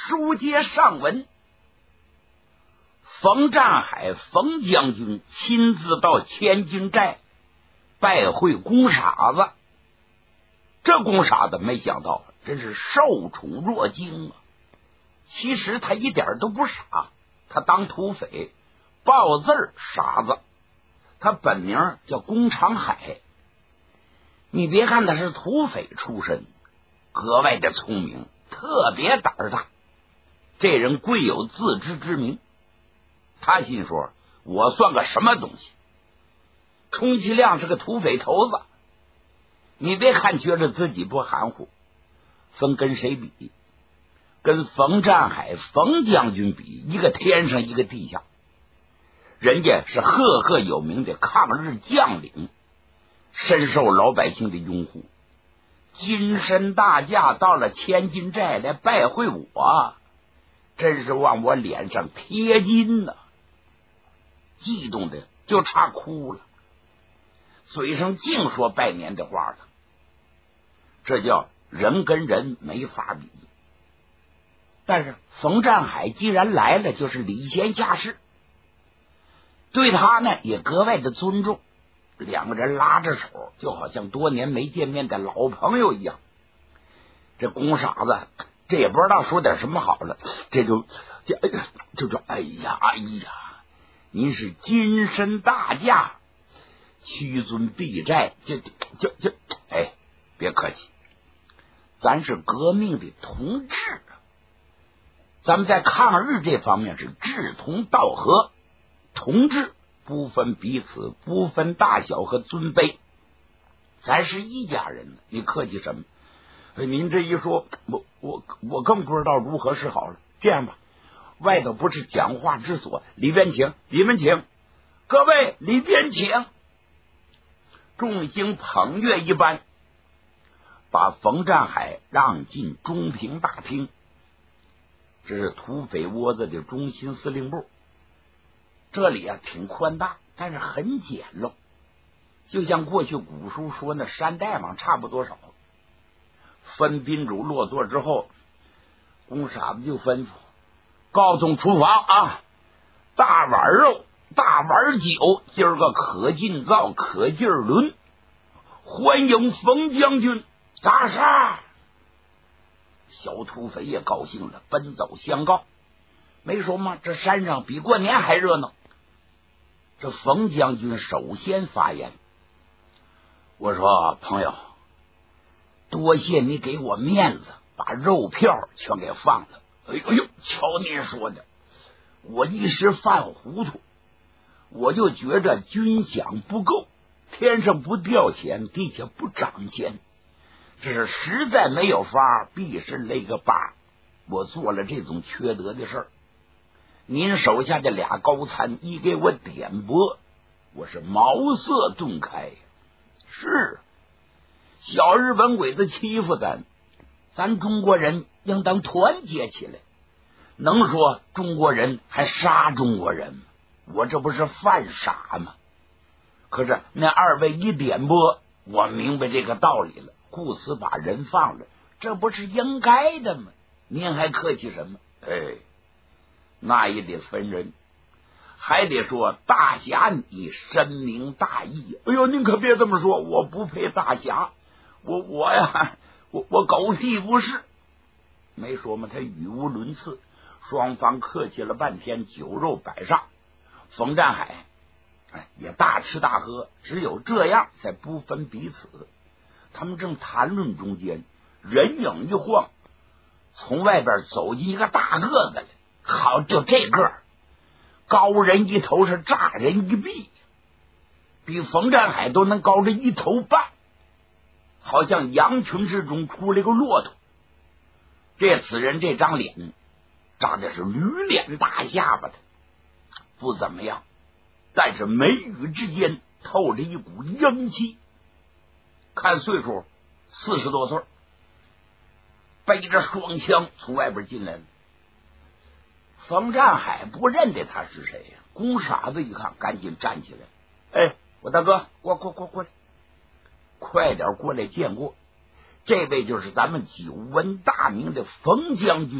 书接上文，冯占海冯将军亲自到千金寨拜会公傻子。这公傻子没想到真是受宠若惊啊！其实他一点都不傻，他当土匪报字儿傻子，他本名叫公长海。你别看他是土匪出身，格外的聪明，特别胆儿大。这人贵有自知之明，他心说我算个什么东西，充其量是个土匪头子。你别看觉着自己不含糊，分跟谁比？跟冯占海冯将军比，一个天上一个地下。人家是赫赫有名的抗日将领，深受老百姓的拥护，金身大驾到了千金寨来拜会我，真是往我脸上贴金呐！激动的就差哭了，嘴上净说拜年的话了。这叫人跟人没法比。但是冯占海既然来了，就是礼贤下士，对他呢也格外的尊重。两个人拉着手，就好像多年没见面的老朋友一样。这公傻子这也不知道说点什么好了，这就哎呀，您是金身大驾，屈尊避寨，哎，别客气，咱是革命的同志，咱们在抗日这方面是志同道合，同志不分彼此，不分大小和尊卑，咱是一家人呢，你客气什么？您这一说，我更不知道如何是好了。这样吧，外头不是讲话之所，里边请，里面请，各位里边请。众星捧月一般，把冯占海让进中平大厅，这是土匪窝子的中心司令部。这里啊挺宽大，但是很简陋，就像过去古书说那山大王差不多少。分宾主落座之后，公傻子就吩咐告总厨房啊，大碗肉大碗酒，今儿个可劲造可劲儿抡，欢迎冯将军扎杀。小土匪也高兴了，奔走相告。没说嘛，这山上比过年还热闹。这冯将军首先发言，我说朋友，多谢你给我面子，把肉票全给放了。哎呦，瞧您说的，我一时犯糊涂，我就觉着军饷不够，天上不掉钱，地下不长钱，这是实在没有法，必是那个疤，我做了这种缺德的事儿。您手下的俩高参一给我点拨，我是茅塞顿开。是小日本鬼子欺负咱中国人应当团结起来，能说中国人还杀中国人吗？我这不是犯傻吗？可是那二位一点拨，我明白这个道理了，故此把人放了，这不是应该的吗？您还客气什么？哎，那也得分人，还得说大侠你深明大义。哎呦，您可别这么说，我不配大侠，我狗屁不是。没说嘛，他语无伦次。双方客气了半天，酒肉摆上，冯占海也大吃大喝，只有这样才不分彼此。他们正谈论中间，人影一晃，从外边走进一个大个子来。好，就这个高人一头，是炸人一臂，比冯占海都能高着一头半，好像羊群之中出了个骆驼。这此人这张脸长得是驴脸大下巴的，不怎么样，但是眉宇之间透着一股英气。看岁数40多岁，背着双枪从外边进来了。冯占海不认得他是谁呀？公傻子一看，赶紧站起来，哎，我大哥，过来，快点过来见过。这位就是咱们久闻大名的冯将军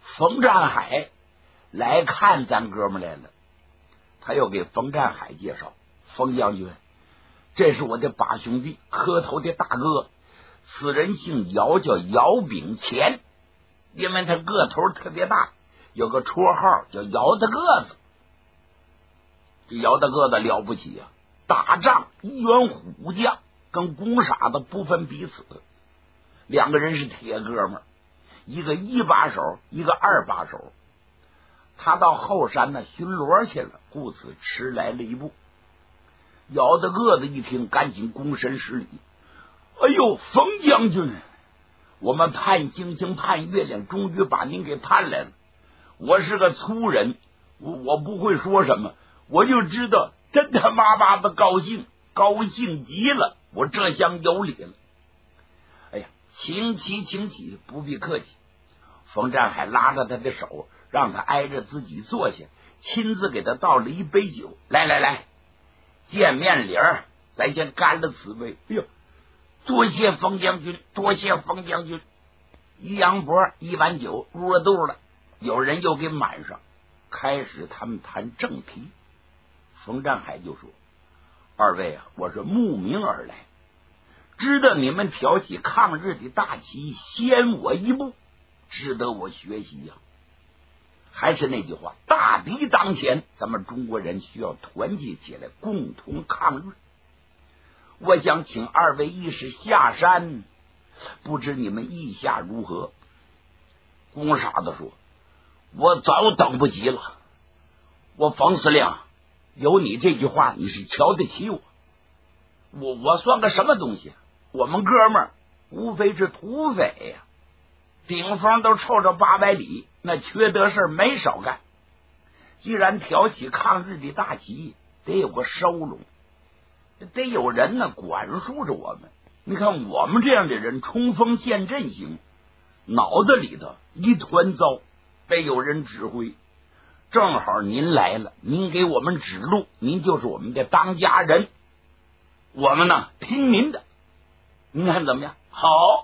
冯占海来看咱哥们来了。他又给冯占海介绍，冯将军，这是我的八兄弟，磕头的大哥，此人姓姚，叫姚炳乾，因为他个头特别大，有个绰号叫姚大个子。这姚大个子了不起啊，打仗一员虎将，跟公傻子不分彼此，两个人是铁哥们儿，一个一把手，一个二把手。他到后山呢巡逻去了，故此迟来了一步。姚大个子一听，赶紧躬身施礼：“哎呦，冯将军，我们盼星星盼月亮，终于把您给盼来了。我是个粗人，我不会说什么，我就知道真他妈妈的高兴，高兴极了，我这厢有礼了。哎呀，请起，请起，不必客气。”冯占海拉着他的手，让他挨着自己坐下，亲自给他倒了一杯酒。来，见面礼儿，咱先干了此杯。哎呦，多谢冯将军，多谢冯将军。于阳伯一碗酒入了肚了，有人又给满上。开始他们谈正题。冯占海就说：“二位啊，我是慕名而来，知道你们挑起抗日的大旗，先我一步，值得我学习呀。还是那句话，大敌当前，咱们中国人需要团结起来，共同抗日。我想请二位义士下山，不知你们意下如何？”公傻子说：“我早等不及了。我冯司令，有你这句话，你是瞧得起我。我算个什么东西？我们哥们儿无非是土匪呀，顶风都臭着800里，那缺德事没少干。既然挑起抗日的大旗，得有个收拢，得有人呢管束着我们。你看我们这样的人冲锋陷阵型，脑子里头一团糟，得有人指挥。正好您来了，您给我们指路，您就是我们的当家人，我们呢听您的，您看怎么样？好，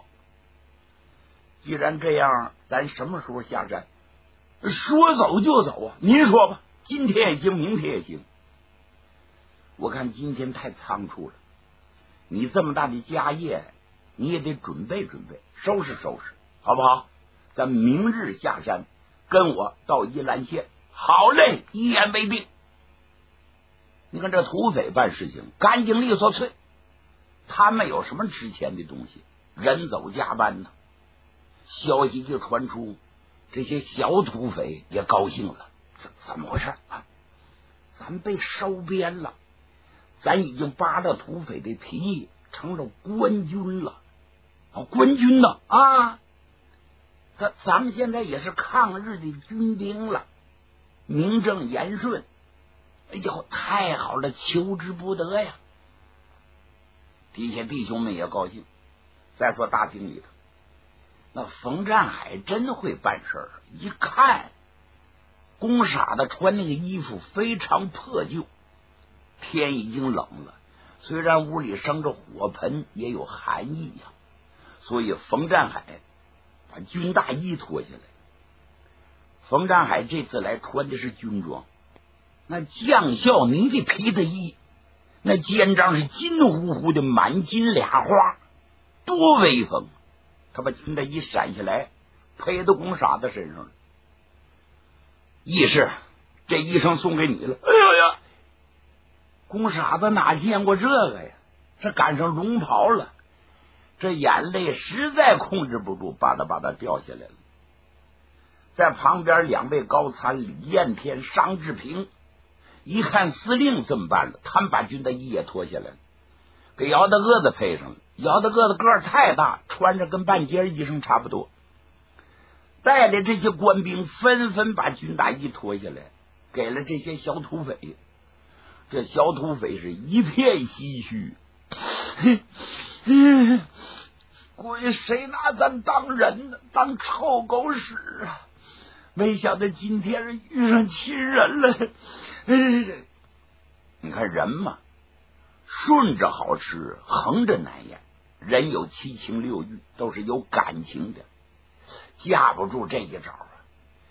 既然这样，咱什么时候下山？说走就走啊！您说吧，今天也行，明天也行。我看今天太仓促了，你这么大的家业，你也得准备准备，收拾收拾，好不好？咱明日下山，跟我到宜兰县。好嘞，一言为定。你看这土匪办事情干净利索脆，他们有什么值钱的东西？人走家搬呢。消息就传出，这些小土匪也高兴了。怎么回事啊？咱被收编了，咱已经扒了土匪的皮，成了官军了。官军呢啊，咱们现在也是抗日的军兵了，名正言顺。哎呦，太好了，求之不得呀！底下弟兄们也高兴。再说大厅里头，那冯占海真会办事儿。一看公傻子穿那个衣服非常破旧，天已经冷了，虽然屋里生着火盆，也有寒意呀。所以冯占海把军大衣脱下来。冯占海这次来穿的是军装，那将校呢的皮的衣，那肩章是金乎乎的，满金俩花，多威风！他把军大衣闪下来，配到公傻子身上了。义士，这衣裳送给你了。哎呦呀，公傻子哪见过这个呀？这赶上龙袍了，这眼泪实在控制不住，吧嗒掉下来了。在旁边两位高参李彦天、商志平一看司令这么办了，他们把军大衣也脱下来了，给姚大个子配上了。姚大个子个儿太大，穿着跟半截衣裳差不多。带来这些官兵纷纷把军大衣脱下来，给了这些小土匪。这小土匪是一片唏嘘，鬼谁拿咱当人呢？当臭狗屎啊！没想到今天遇上亲人了。你看人嘛，顺着好吃，横着难咽。人有七情六欲，都是有感情的，架不住这一招啊！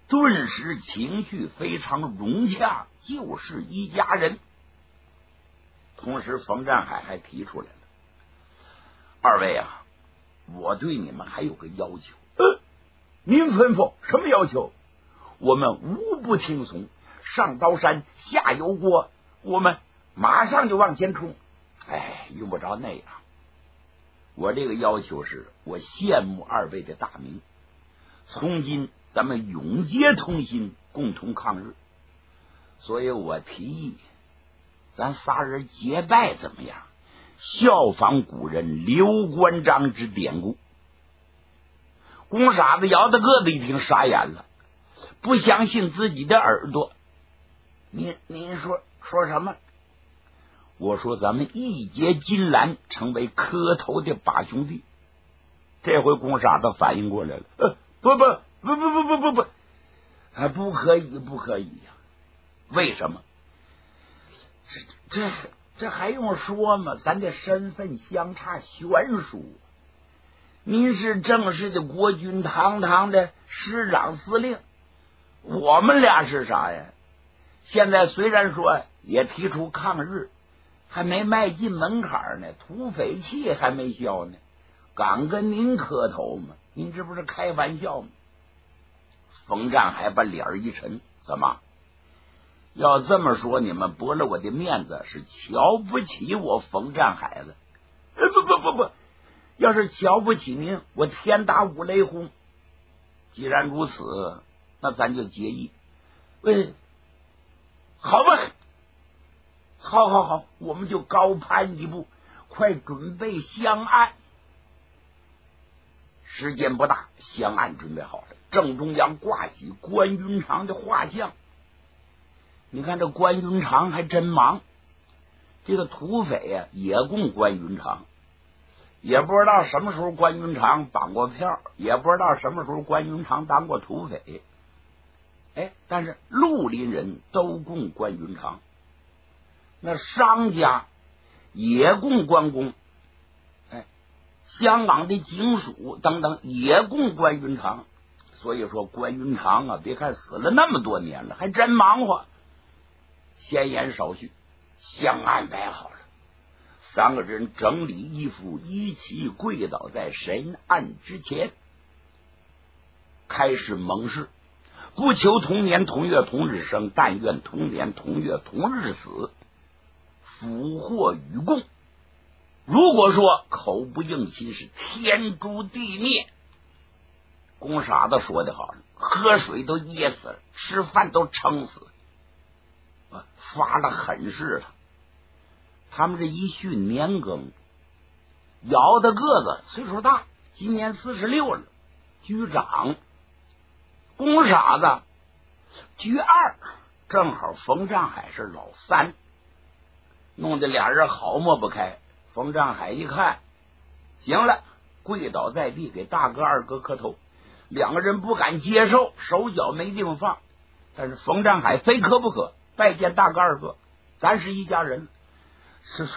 顿时情绪非常融洽，就是一家人。同时冯占海还提出来了，二位啊，我对你们还有个要求。您吩咐，什么要求？我们无不听从，上刀山下油锅，我们马上就往前冲。用不着那样。我这个要求是，我羡慕二位的大名，从今咱们永结同心，共同抗日。所以我提议，咱仨人结拜怎么样？效仿古人刘关张之典故。公傻子姚大个子一听傻眼了，不相信自己的耳朵。您说什么？我说咱们义结金兰，成为磕头的八兄弟。这回公傻子反应过来了，不，不可以，不可以呀！为什么？这还用说吗？咱的身份相差悬殊。您是正式的国军堂堂的师长司令，我们俩是啥呀？现在虽然说也提出抗日，还没迈进门槛呢，土匪气还没消呢，敢跟您磕头吗？您这不是开玩笑吗？冯占还把脸一沉，怎么？要这么说，你们驳了我的面子，是瞧不起我冯占海了？不，要是瞧不起您，我天打五雷轰。既然如此，那咱就结义。好吧，好，我们就高攀一步，快准备香案。时间不大，香案准备好了，正中央挂起关云长的画像。你看这关云长还真忙，这个土匪啊也供关云长，也不知道什么时候关云长绑过票，也不知道什么时候关云长当过土匪。但是绿林人都供关云长，那商家也供关公，香港的警署等等也供关云长。所以说关云长啊，别看死了那么多年了，还真忙活。闲言少叙，香案摆好了，三个人整理衣服，一起跪倒在神案之前，开始盟誓，不求同年同月同日生，但愿同年同月同日死，福祸与共。如果说口不应亲，是天诛地灭。公傻子说的好，喝水都噎死了，吃饭都撑死了，发了狠誓了。他们这一训年羹，姚的个子岁数大，今年46了，居长。公傻子居2，正好冯占海是老3，弄得俩人好抹不开。冯占海一看，行了，跪倒在地给大哥二哥磕头。两个人不敢接受，手脚没地方放。但是冯占海非磕不可，拜见大哥二哥，咱是一家人。是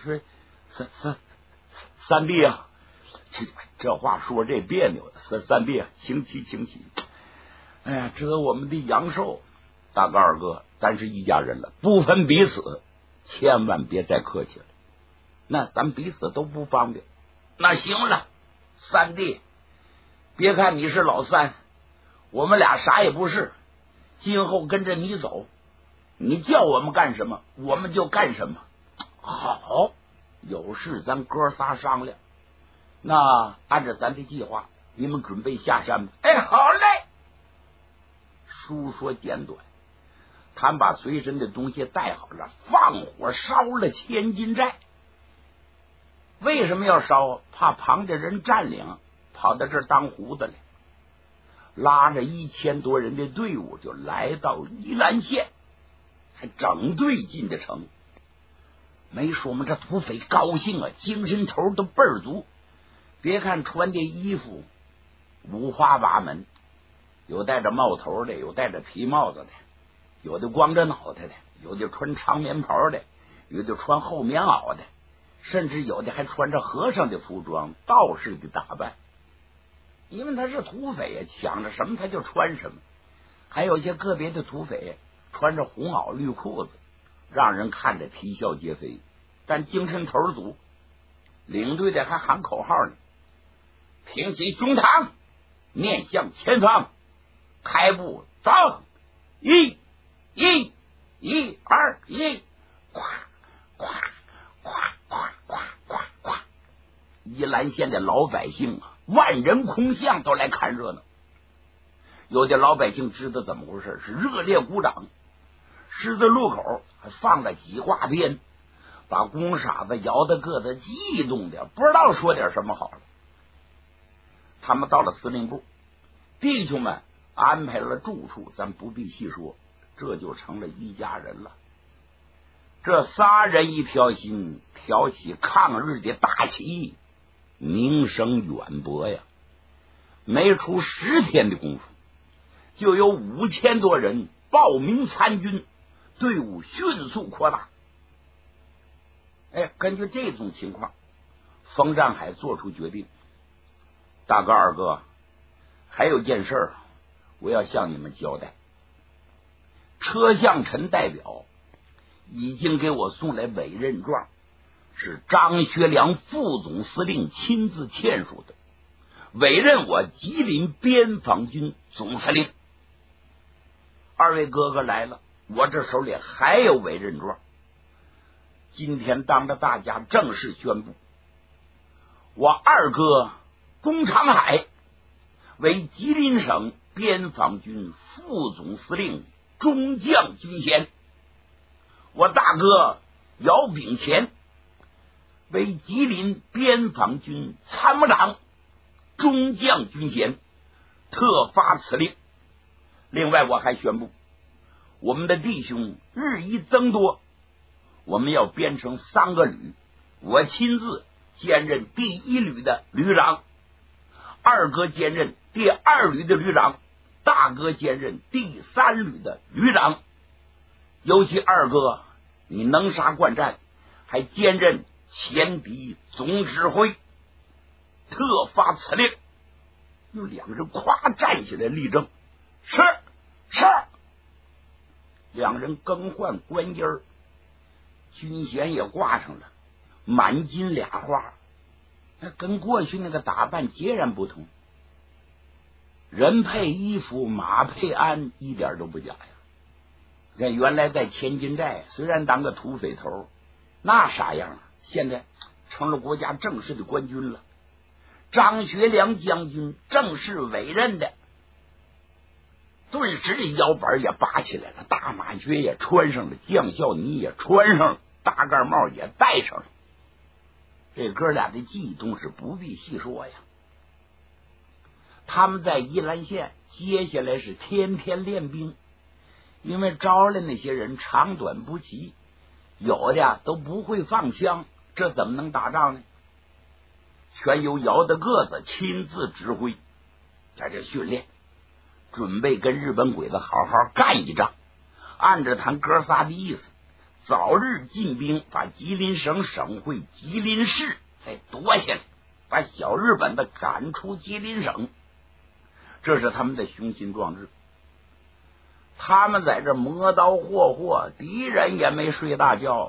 三弟啊，这话说这别扭，三弟啊，请起。这我们的阳寿，大哥二哥，咱是一家人了，不分彼此，千万别再客气了。那咱彼此都不方便。那行了，三弟，别看你是老3，我们俩啥也不是，今后跟着你走，你叫我们干什么我们就干什么。好，有事咱哥仨商量。那按照咱的计划，你们准备下山吧。好嘞。书说简短，他们把随身的东西带好了，放火烧了千金寨。为什么要烧？怕旁的人占领，跑到这儿当胡子来。拉着1000多人的队伍就来到宜兰县，还整队进的城。没说嘛，这土匪高兴啊，精神头都倍儿足。别看穿的衣服五花八门，有戴着帽头的，有戴着皮帽子的，有的光着脑袋的，有的穿长棉袍的，有的穿厚棉袄的，甚至有的还穿着和尚的服装，道士的打扮。因为他是土匪啊，想着什么他就穿什么。 还有些个别的土匪穿着红袄绿裤子，让人看着啼笑皆非，但精神头足。领队的还喊口号呢：挺起胸膛，面向前方，开步走！1、1、1、2、1，咵咵咵咵咵咵咵！宜兰县的老百姓啊，万人空巷，都来看热闹。有的老百姓知道怎么回事，是热烈鼓掌。十字路口还放了几挂鞭，把公傻子摇得个子激动的不知道说点什么好了。他们到了司令部，弟兄们安排了住处，咱不必细说，这就成了一家人了。这仨人一条心，挑起抗日的大旗，名声远播呀。没出10天的功夫，就有5000多人报名参军，队伍迅速扩大。根据这种情况，冯占海做出决定：大哥二哥，还有件事我要向你们交代。车向臣代表已经给我送来委任状，是张学良副总司令亲自签署的，委任我吉林边防军总司令。二位哥哥来了，我这手里还有委任状。今天当着大家正式宣布，我二哥龚长海为吉林省边防军副总司令中将军衔，我大哥姚炳乾为吉林边防军参谋长中将军衔，特发此令。另外我还宣布，我们的弟兄日益增多，我们要编成3个旅，我亲自兼任第1旅的旅长，二哥兼任第2旅的旅长，大哥兼任第3旅的旅长。尤其二哥你能杀惯战，还兼任前敌总指挥，特发此令。有2人夸站起来立正，是。2人更换官衣儿，军衔也挂上了，满金俩花，跟过去那个打扮截然不同。人配衣服，马配鞍，一点都不假呀。这原来在千金寨虽然当个土匪头，那啥样啊？现在成了国家正式的官军了。张学良将军正式委任的，顿时这腰板也拔起来了，大马靴也穿上了，将校呢也穿上了，大盖帽也戴上了。这哥俩的悸动是不必细说呀。他们在宜兰县接下来是天天练兵，因为招来那些人长短不齐，有的都不会放枪，这怎么能打仗呢？全由姚大个子亲自指挥，在这训练，准备跟日本鬼子好好干一仗。按着他哥仨的意思，早日进兵，把吉林省省会吉林市再夺下来，把小日本的赶出吉林省。这是他们的雄心壮志。他们在这磨刀霍霍，敌人也没睡大觉。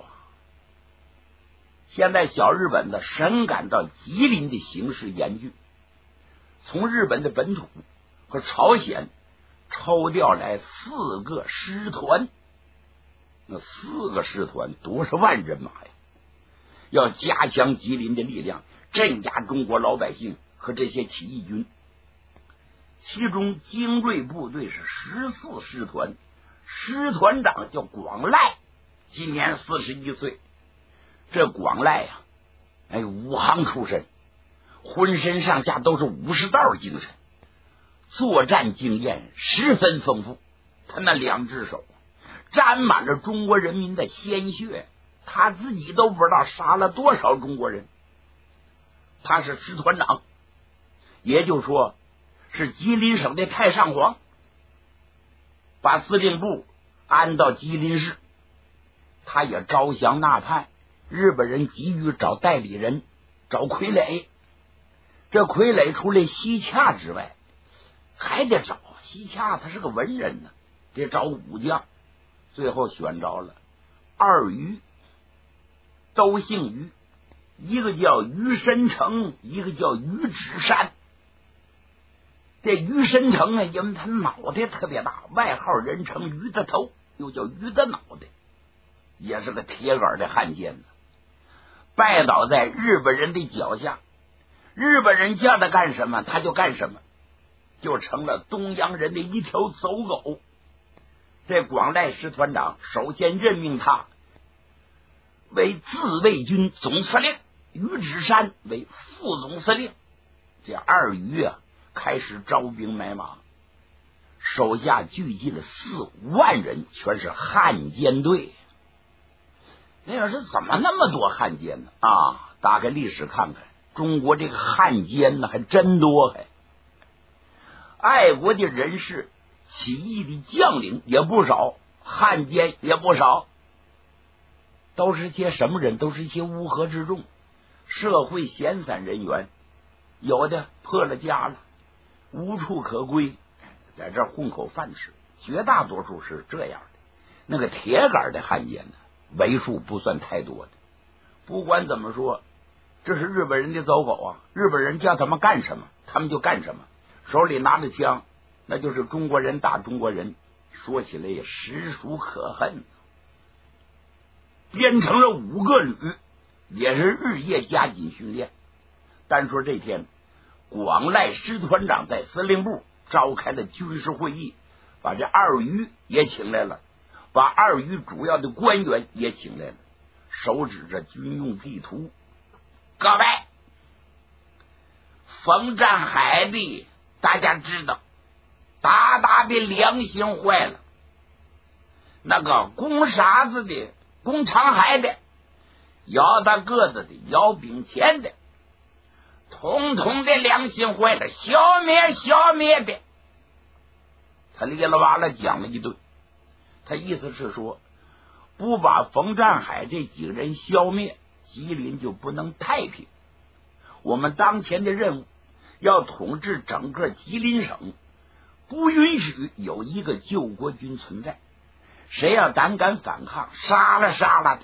现在小日本的深感到吉林的形势严峻，从日本的本土和朝鲜抽调来4个师团，那4个师团多少万人马呀！要加强吉林的力量，镇压中国老百姓和这些起义军。其中精锐部队是14师团，师团长叫广濑，今年41岁。这广濑呀，武行出身，浑身上下都是武士道精神，作战经验十分丰富。他那2只手沾满了中国人民的鲜血，他自己都不知道杀了多少中国人。他是师团长，也就是说是吉林省的太上皇，把司令部安到吉林市。他也招降纳叛，日本人急于找代理人，找傀儡。这傀儡除了西洽之外，还得找西洽他是个文人呢，得找武将，最后选着了二余，都姓余，一个叫余申成，一个叫余芷山。这余申成啊，因为他脑袋特别大，外号人称鱼的头，又叫鱼的脑袋，也是个铁杆的汉奸呢。拜倒在日本人的脚下，日本人叫他干什么他就干什么，就成了东洋人的一条走狗。这广濑师团长首先任命他为自卫军总司令，余芷山为副总司令。这二余啊，开始招兵买马，手下聚集了4-5万人，全是汉奸队。那要是怎么那么多汉奸呢？啊，打开历史看看，中国这个汉奸呢还真多，还爱国的人士、起义的将领也不少，汉奸也不少。都是些什么人？都是一些乌合之众，社会闲散人员，有的破了家了，无处可归，在这儿混口饭吃，绝大多数是这样的。那个铁杆的汉奸呢，为数不算太多的。不管怎么说，这是日本人的走狗啊！日本人叫他们干什么，他们就干什么，手里拿着枪，那就是中国人打中国人，说起来也实属可恨。编成了5个旅，也是日夜加紧训练。单说这天，广濑师团长在司令部召开了军事会议，把这二余也请来了，把二余主要的官员也请来了，手指着军用地图：各位，冯占海的大家知道，大大的良心坏了。那个攻傻子的、攻长海的、姚大个子的、姚炳乾的，统统的良心坏了，消灭的。他哩啦哇啦讲了一顿，他意思是说，不把冯占海这几个人消灭，吉林就不能太平。我们当前的任务要统治整个吉林省，不允许有一个救国军存在，谁要胆敢反抗，杀了的。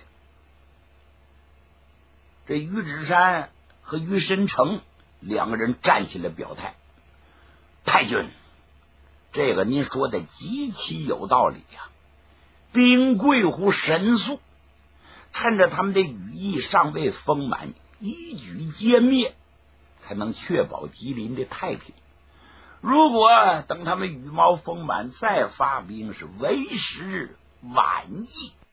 这余芷山和余申成2个人站起来表态：太君，这个您说的极其有道理呀，兵贵乎神速，趁着他们的羽翼尚未丰满，一举歼灭，才能确保吉林的太平。如果等他们羽毛丰满再发兵，是为时晚矣。